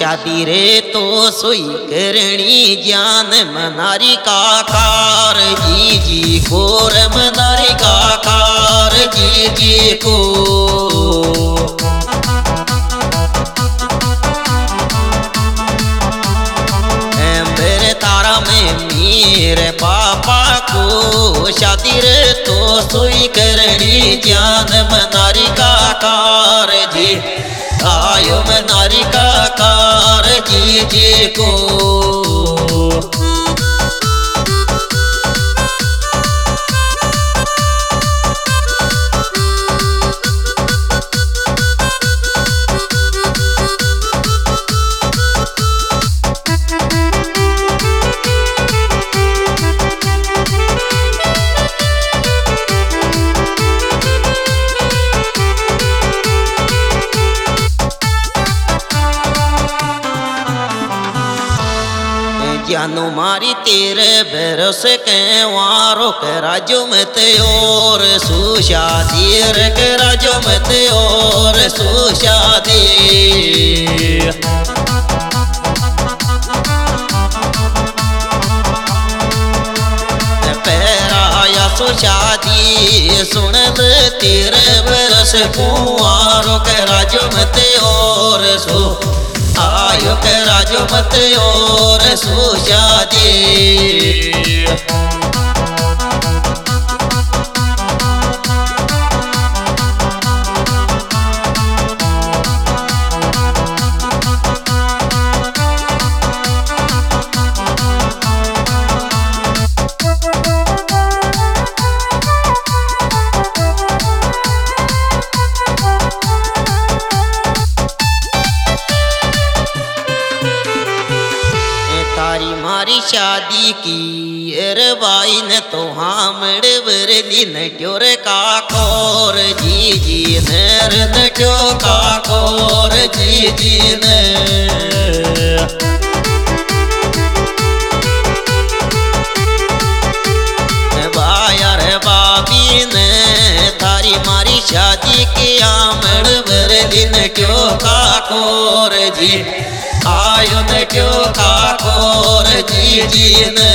शादी रे तो सोई करणी ज्ञान मनारी का कार जी जी को रे मनारी का कार जी जी को मेरे पापा को शादी रे तो सोई करणी ज्ञान मनारी का कार जी आयो मनारी का कार जी जी को जानो मारी तेरे भरोसे के वारों के राजो में ते और सुशादी रे के राजो में ते और सुशादी पैराया सुशादी सुन ले तेरे भरोसे कुंवारों के राजो में ते और आयो के राजो मत और सुशादी मारी शादी की अरे बाई ने तो हामड़े बरली नट्योर का कोर जी जी नर नट्यो का कोर जी जी ने बाया रे बाबी ने थारी मारी शादी की आमड़ बरली नट्यो का कोर जी आयो ने क्यों काकोर जी जी ने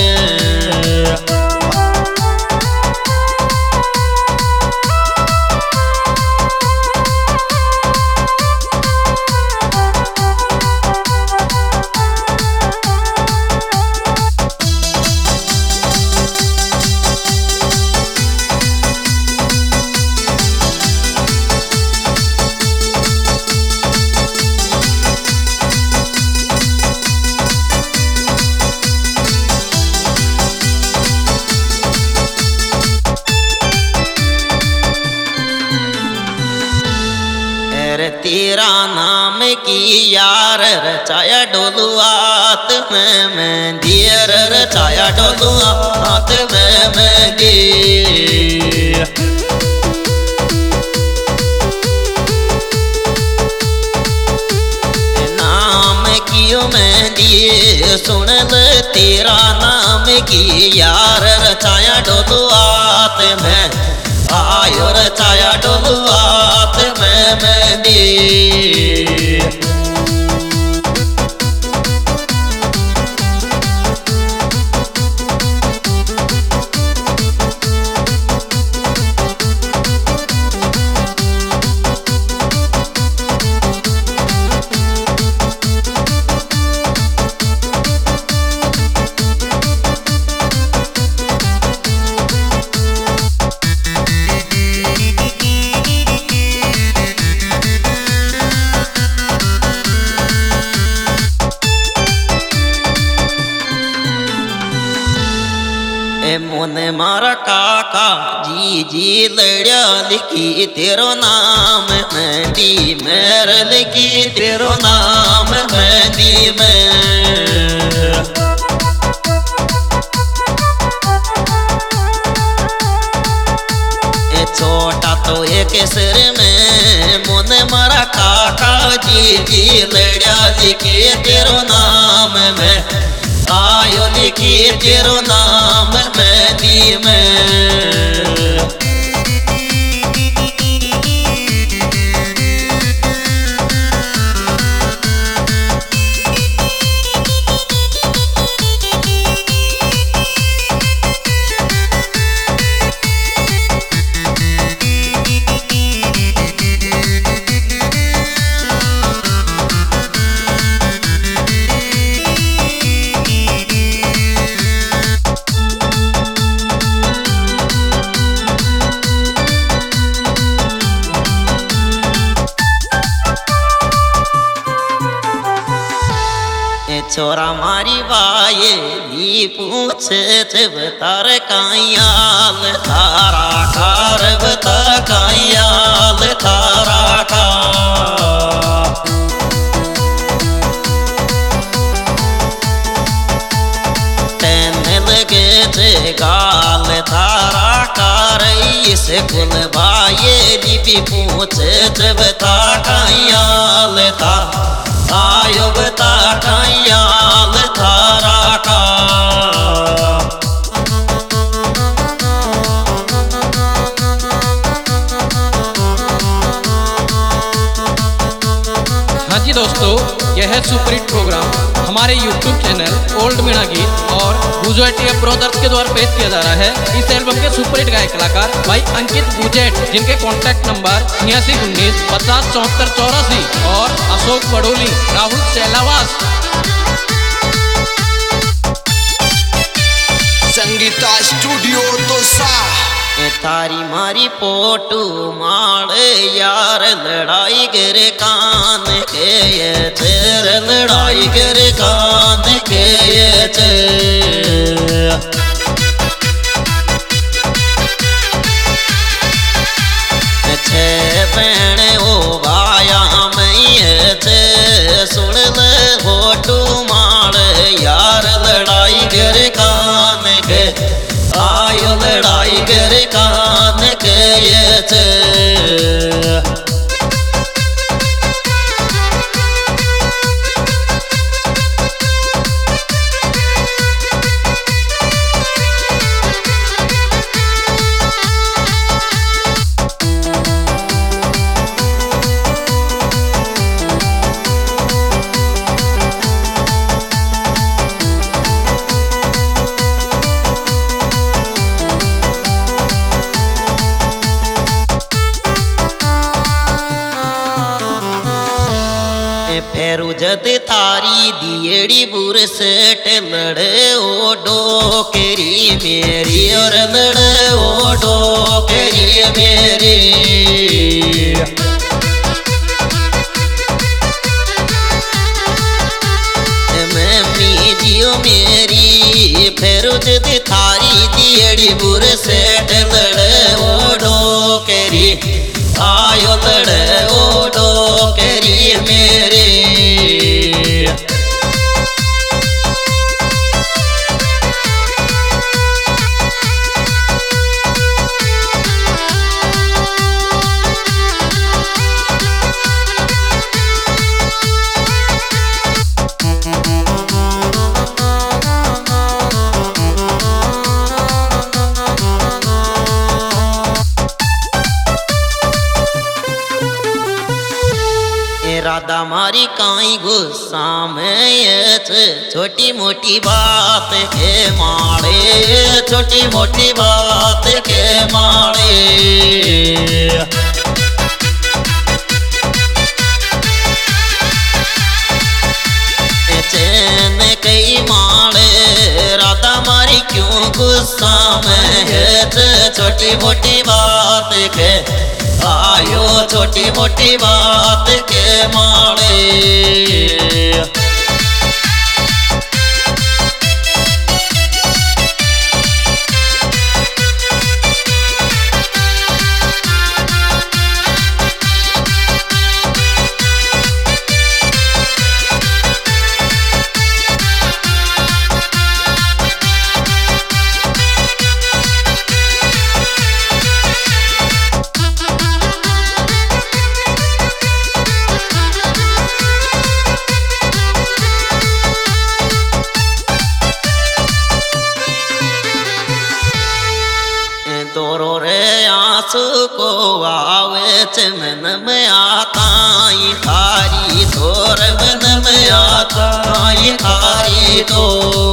तेरा नाम की यार रचाया डोलुआत में मेहंदी रचाया डोलुआत में मेहंदी नाम की मेहंदी सुन ले तेरा नाम की यार रचाया डोलुआत में आयो रचाया डोलुआत में मेहंदी मोने मारा काका जी जी लड़िया लिखी तेरो नाम मेहंदी मेर लिखी तेरो नाम मेहंदी में छोटा तो एक सिर में मोने मारा काका जी जी लड़िया लिखी तेरो नाम में आयो लिखी तेरो नाम मेहंदी में छोरा मारी वाये ली पूछ बतर कायाल थारा कार बता कायाल थारा का गाल थारा कार इस कुल भाये लिपि पूछ बता कायाल था आयो बता कायाल थारा का। हाँ जी दोस्तों, यह है सुपरहिट प्रोग्राम हमारे YouTube चैनल ओल्ड मीणा गीत और गुजराती ब्रदर्स के द्वारा पेश किया जा रहा है। इस एल्बम के सुपरहिट गायक कलाकार भाई अंकित गुजेट, जिनके कॉन्टैक्ट नंबर 8619 50 74 84 और अशोक बड़ोली, राहुल सेलावास। संगीता स्टूडियो तो सा थारी मारी पोटू माड़ यार लड़ाई गिर कान के ये चेर लड़ाई गिर कान के ये छे बैण ओ भाया मैं सुन ले पोटू माड़ यार लड़ाई गिर कान के आयो लड़ाई गर कान के फेरू जद तारी दियड़ी बुर सेट लड़े ओ डोकेरी मेरी और लड़े ओ डोकेरी मेरी। मम्मी जियो मेरी फेरू जद तारी दियड़ी बुर सेट लड़े ओ डोकेरी आयो लड़े ओ डोकेरी मेरे। राधा मारी काई गुस्सा में छोटी मोटी बात के मारे छोटी मोटी बात के मारे। चैन कई मारे राधा मारी क्यों गुस्सा में है छोटी मोटी बात के आयो छोटी मोटी बात के मारे। तोरो रे आंसू को आवे मन में आता थारी तोर मन में आता थारी तो